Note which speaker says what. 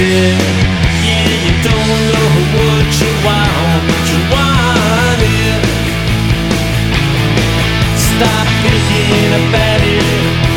Speaker 1: it. Yeah, you don't know what you want, but you want it. Stop thinking about it.